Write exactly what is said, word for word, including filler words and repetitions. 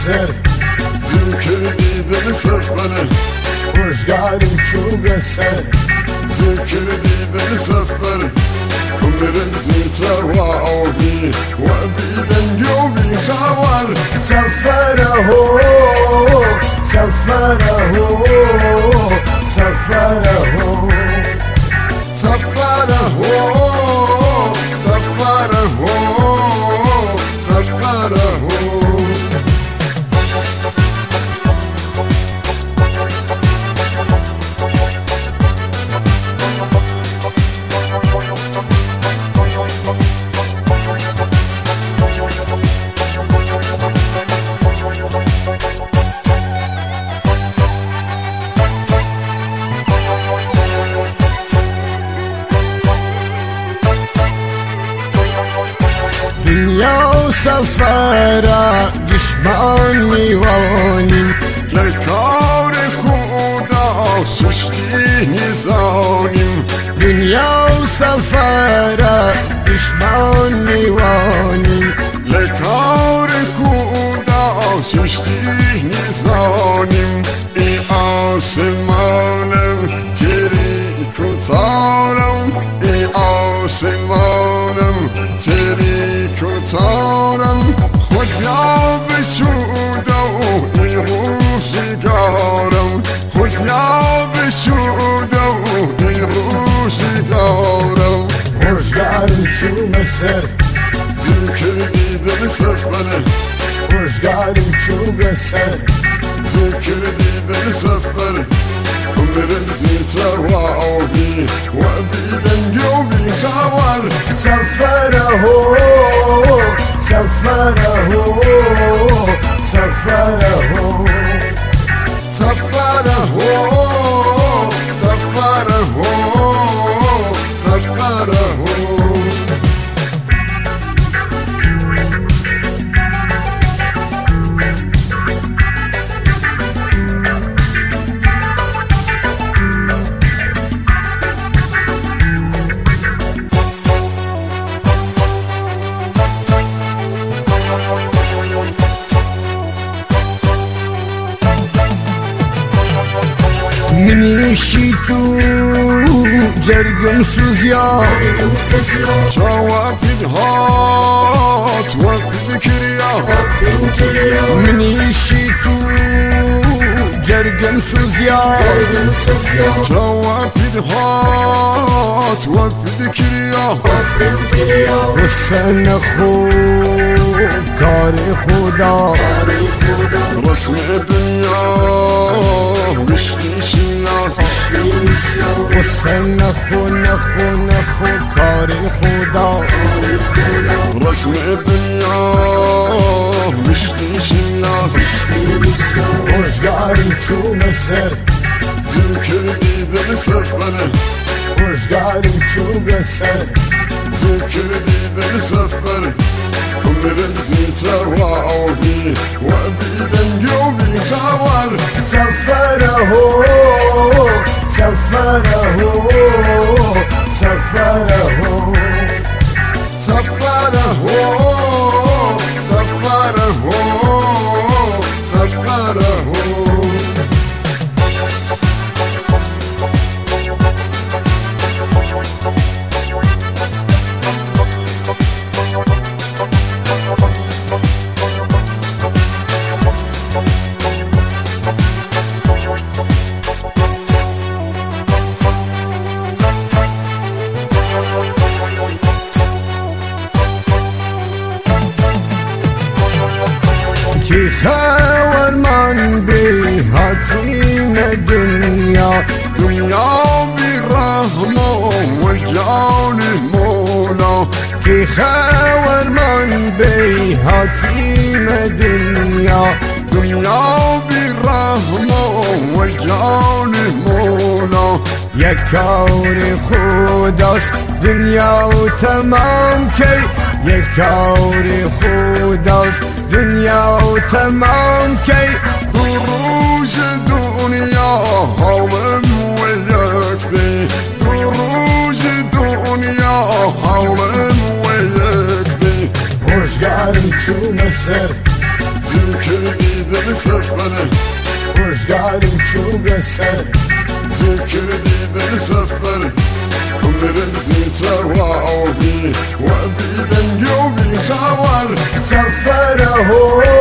سر ذكر ديدن سفره روزگارم چو به سر ذكر ديدن سفره ومرزي تواوبي وبيدن قوبي خوار سفره سفره سفره سفره سفره سفره دنیا و سفره گشمان میوانیم لکار خدا سستی نزانیم دنیا و سفره گشمان میوانیم لکار خدا سستی نزانیم ای آسمانم تیریک و تارم ای آسمانم تیریک و تارم خدا بشوده و ای روزگارم خدا بشوده و ای روزگارم روزگارم چو به سر ذکر دیدن سفره روزگارم چو به سر ذكر ديدن سفر ومرزي تواوبي وبيدن قوبي خوار سفره سفره سفره سفره سفره سفره منیشی تو جرگم سوزیا جوابد هات وقت كريا منیشی تو جرگم سوزیا جوابد هات وقت كريا حسن خوب کار خدا رسم الدنيا وشتي شياس حسن نخو نخو نخو کار خدا رسم الدنيا وشتي شياس روزگارم چو به سر ذكر ديدن سفره روزگارم چو به سر ذكر ديدن سفره ومرزي تواوبي وبيدن قوبي خوار سفره سفره سفره سفره سفره سفره کی خبر من بی حتیم دنیا دنیا برحم و جان مولا کی خبر من بی حتیم دنیا دنیا برحم و جان مولا یک کار خداست دنیا و تمام کی یک کار خداست دنیا و تمام کی دو روز دنیا حالم و یکتی دو روز دنیا حالم و یکتی روزگارم چون سر ذکر سفره روزگارم شو بسر ذكر دي سفر ومرزي تواوبي وبيدن قوبي خبر سفره